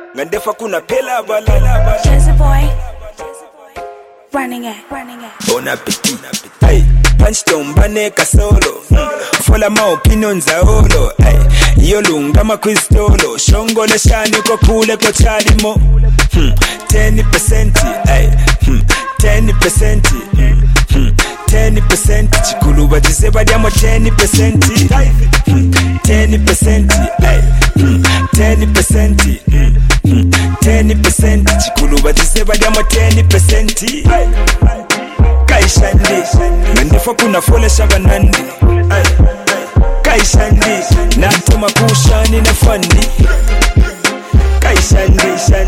Ngandefa kuna pela balala. Jazzy boy, running it. Bon appetit. Hey, punch tombane kasolo. Fola ma opinions za olo. Hey, yolunga ma kwistolo. Shongole shani kwa kule kwa chalimo. 10%. Hey, 10%. 10%. Chikulu bajiseba diamo 10%. 10%. Hey, 10%. 10%. Chikulu bajiseba diamo 10%. Kaishandi Ngandefa kuna fole shabanandi Kaishandi Natuma kushani na fandi Kaishandi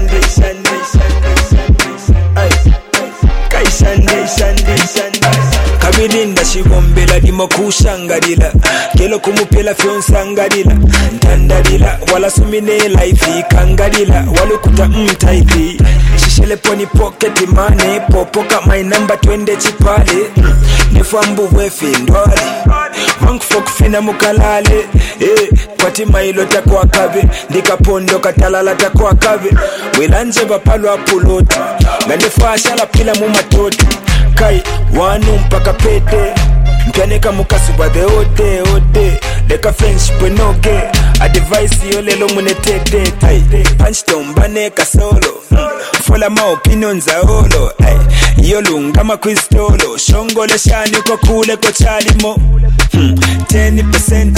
Kabirinda shibombela dimo kushangarila Kelo kumupela fyonsangarila Ntandalila wala sumine life kangarila Walukuta mtaipi Shishele poni pocket money Popoka my number twende chipale Nefambu wefi ndwale Wangu folk fina mukalale Kwati mailo takwa kabe Ndika pondo katalala takwa kabe Wilanje bapalo apuloti Ngandefa ashala pila mumatoti Kai wanu mpaka pete Mpianeka mukasuba the ode Deka friendship wenoge Advice yolelo munetete Punch tombane kasolo Fola ma opinions za olo Yolunga ma kwistolo Shongole shani kwa kule kwa chalimo 10%.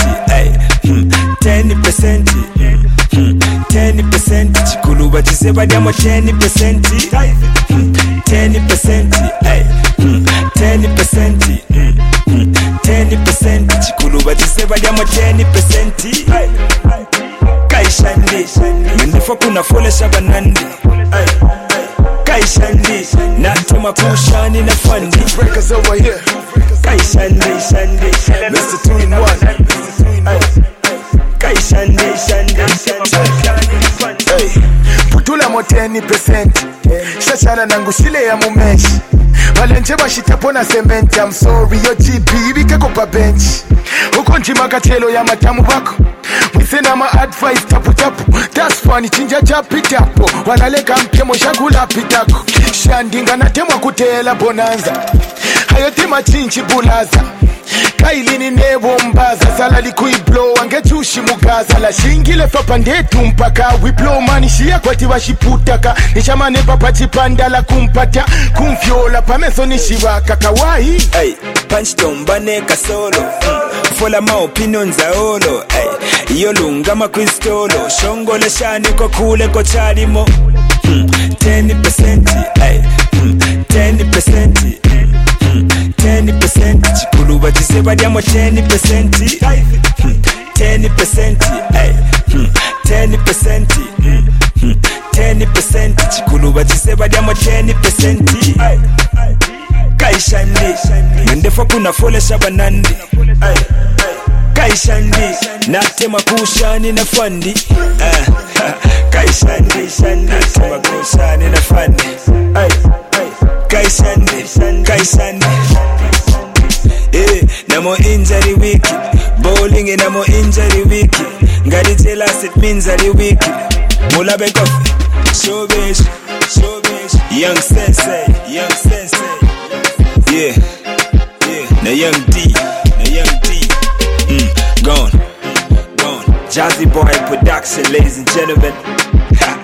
10%. 10%. Chikulu bajiseba diamo 10%. 10%. 10%. 10%. Chikulu bajiseba diamo 10%. Kaishandi Ngandefa kuna fole shabanandi Kaishandi Natuma kushani na fandi Breakers over here. Kaishandi Mr. 2-in-1. Kaishandi Hey, putula mo 10%. Shashana nangushile ya mumeshi. Valenje bashitapona cement. I'm sorry yo GB bikeko pa bench. Uko njima katelo ya matamu bako. Mwisena ma advice tapu. That's funny chinja chapi tapo. Wanaleka mpemo shagula pitako. Shandinga na temwa kutela bonanza. Hayotema chinchi bulaza. Kailini nebo mbaza. Salali kuiblow angechushi mugaza. La shingile fapa ndetu mpaka. We blow money shia kwa tiwa shiputaka. Nishamane papa chipanda la kumpata. Kumfiola pameso nishiwaka kawaii. Hey, punch tombane kasolo Fola ma opinions za olo Yolunga ma kwistolo Shongole shani kwa kule kwa chalimo 10%. 10%. 10%. Chikulu bajiseba diamo 10%. 10%. 10%. 10%. Chikulu bajiseba diamo 10%. Kaishandi Ngandefa kuna fole shabanandi Kaishandi Natema kushani na fandi Kaishandi Natema kushani na fandi Kaishandi Namo injury wiki Bowling namo injury wiki Ngadi tell us it means a wiki Mulabe coffee Showbiz Young sensei Yeah, na young D. Gone. Jazzy boy production, ladies and gentlemen.